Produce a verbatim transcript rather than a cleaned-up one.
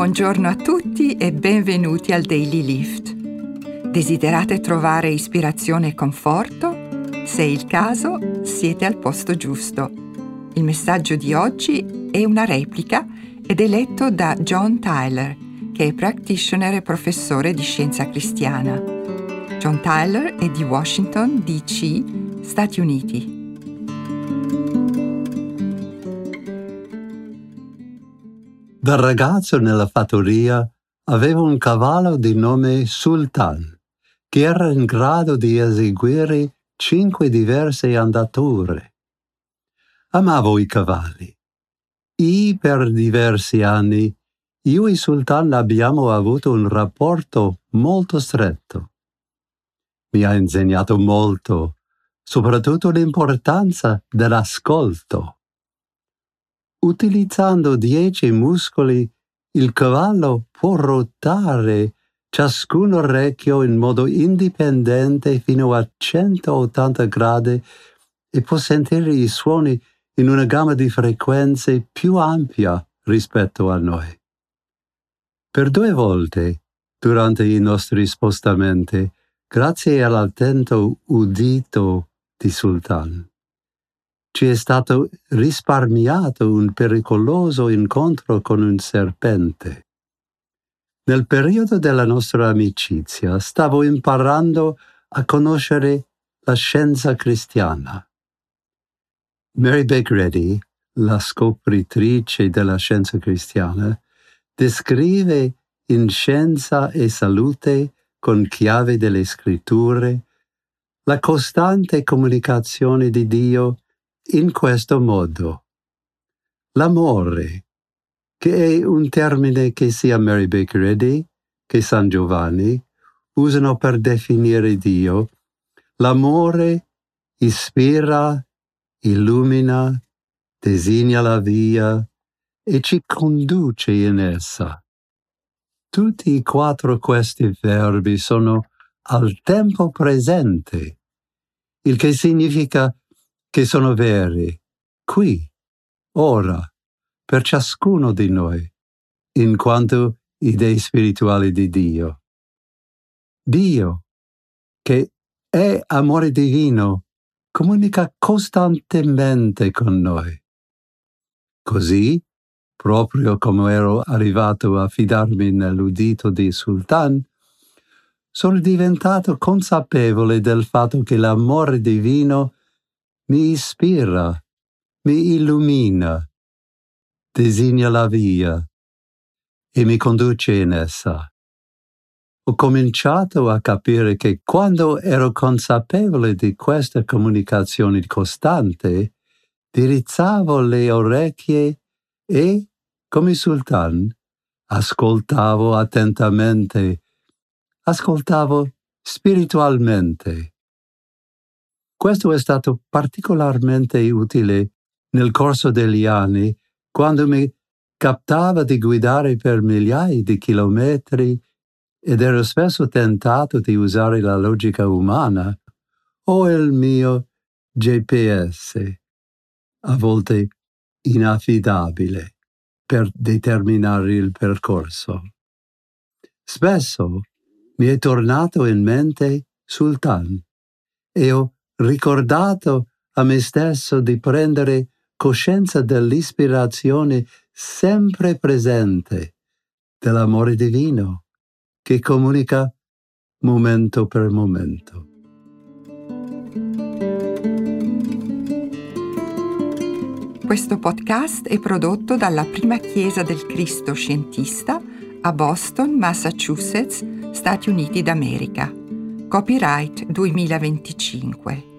Buongiorno a tutti e benvenuti al Daily Lift. Desiderate trovare ispirazione e conforto? Se è il caso, siete al posto giusto. Il messaggio di oggi è una replica ed è letto da John Tyler, che è practitioner e professore di scienza cristiana. John Tyler è di Washington, D C, Stati Uniti. Da ragazzo nella fattoria avevo un cavallo di nome Sultan, che era in grado di eseguire cinque diverse andature. Amavo i cavalli. E per diversi anni io e Sultan abbiamo avuto un rapporto molto stretto. Mi ha insegnato molto, soprattutto l'importanza dell'ascolto. Utilizzando dieci muscoli, il cavallo può ruotare ciascun orecchio in modo indipendente fino a centottanta gradi e può sentire i suoni in una gamma di frequenze più ampia rispetto a noi. Per due volte, durante i nostri spostamenti, grazie all'attento udito di Sultan, ci è stato risparmiato un pericoloso incontro con un serpente. Nel periodo della nostra amicizia stavo imparando a conoscere la scienza cristiana. Mary Baker Eddy, la scopritrice della scienza cristiana, descrive in Scienza e Salute con chiave delle scritture la costante comunicazione di Dio in questo modo. L'amore, che è un termine che sia Mary Baker Eddy che San Giovanni usano per definire Dio, l'amore ispira, illumina, designa la via e ci conduce in essa. Tutti e quattro questi verbi sono al tempo presente, il che significa che sono veri, qui, ora, per ciascuno di noi, in quanto idee spirituali di Dio. Dio, che è amore divino, comunica costantemente con noi. Così, proprio come ero arrivato a fidarmi nell'udito di Sultan, sono diventato consapevole del fatto che l'amore divino mi ispira, mi illumina, designa la via e mi conduce in essa. Ho cominciato a capire che quando ero consapevole di questa comunicazione costante, dirizzavo le orecchie e, come Sultan, ascoltavo attentamente, ascoltavo spiritualmente. Questo è stato particolarmente utile nel corso degli anni, quando mi capitava di guidare per migliaia di chilometri ed ero spesso tentato di usare la logica umana o il mio G P S, a volte inaffidabile, per determinare il percorso. Spesso mi è tornato in mente Sultan e ho ricordato a me stesso di prendere coscienza dell'ispirazione sempre presente dell'amore divino che comunica momento per momento. Questo podcast è prodotto dalla Prima Chiesa del Cristo Scientista a Boston, Massachusetts, Stati Uniti d'America. Copyright duemilaventicinque.